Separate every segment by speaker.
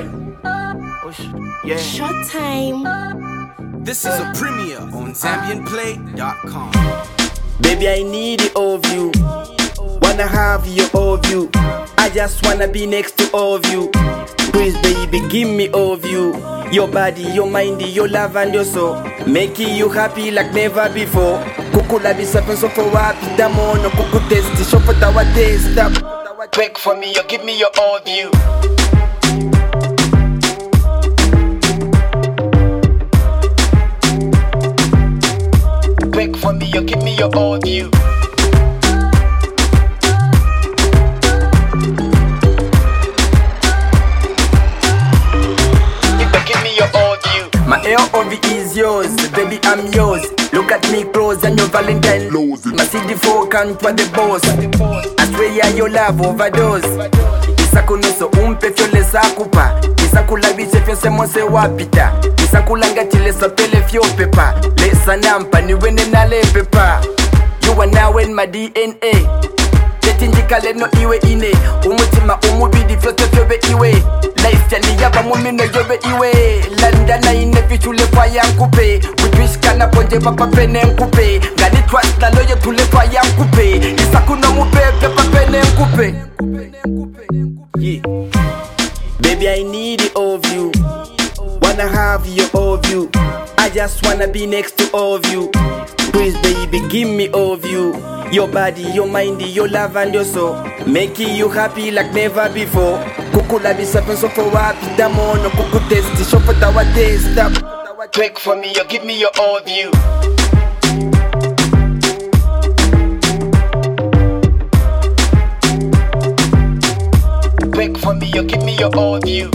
Speaker 1: Yeah. Yeah.
Speaker 2: Showtime.
Speaker 3: This is a premiere on ZambianPlay.com.
Speaker 1: Baby, I need it all of you. Wanna have your all of you. I just wanna be next to all of you. Please, baby, give me all of you. Your body, your mind, your love and your soul. Making you happy like never before. Kukula bisapen so for wapi damono kuku testi shopo tawa testa. Quick for me, you give me your all of you. Quick for me, you give me your all of you. My LOV is yours, baby I'm yours. Look at me close and your Valentine lows. My CD4 count for the boss. I swear yeah, your love overdose. Isakunoso umpe fyole sakupa. Isakulabishe fyose mose wapita. Isakulanga chile sopele fyo pepa. Lesa nampa ni wene na le pepa. You are now in my DNA. Tetinjikale no iwe ine. Umutima umubidi flote fyobe iwe. Life yani yaba mumino yobe iwe. Landana ine fichule kwa yankupe. Wipishkana ponje papa pene nkupe. Gani trust na loye tule kwa yankupe. Isakuno mupepe papene nkupe. Yeah. Baby, I need it all of you. Wanna have your all of you. I just wanna be next to all of you. Please, baby, give me all of you. Your body, your mind, your love and your soul. Making you happy like never before. Kukula bisapen so for wapi damono kuku testi shopo tawa testa. Quick for me, you give me your all of you. Quick for me, you give me your all of you.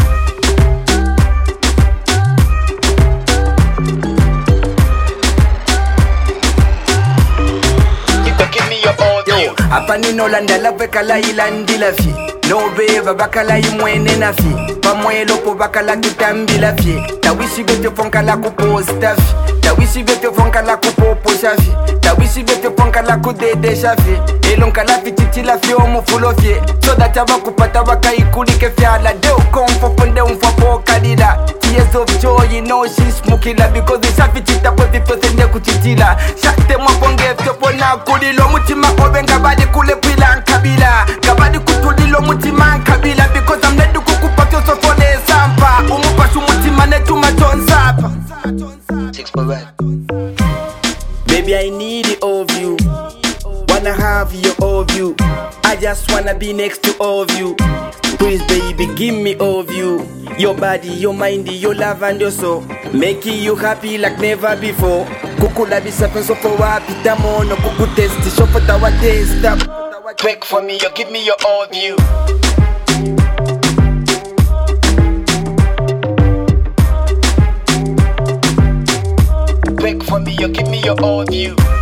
Speaker 1: Apa nino landa la bekala ilandi la fi. No beba bakala imwene na fi. Pamwelo po bakala tutambi la fi. Tawishi bete fonka la kupo staff. Tawishi bete fonka la kupo po shafi. Tawishi bete fonka la kudede shafi. Elonka la fi titi la fi omu fulo fi. So that aba kupata waka ikulike fiala. Deo komfo fonde umfo kadida. Tears of joy, you know she's smokila. Because the shafi tita kwa vipo sende kutitila. Shate mwaponge fyopo na kulilo. Mutima obenga badi kule pila nkabila. Kabadi kutulilo mutima nkabila. Because I'm ready kukupa kyo so fone sampa. Umupashu mutima netu machonsapa. Baby, I need it all of you. Wanna have your all of you. I just wanna be next to all of you. Please, baby, give me all of you. Your body, your mind, your love and your soul. Making you happy like never before. Kukula bisapen so for wapi damono kuku testi shopo tawa testa. Quick for me, you give me your all of you. Quick for me, you give me your all of you.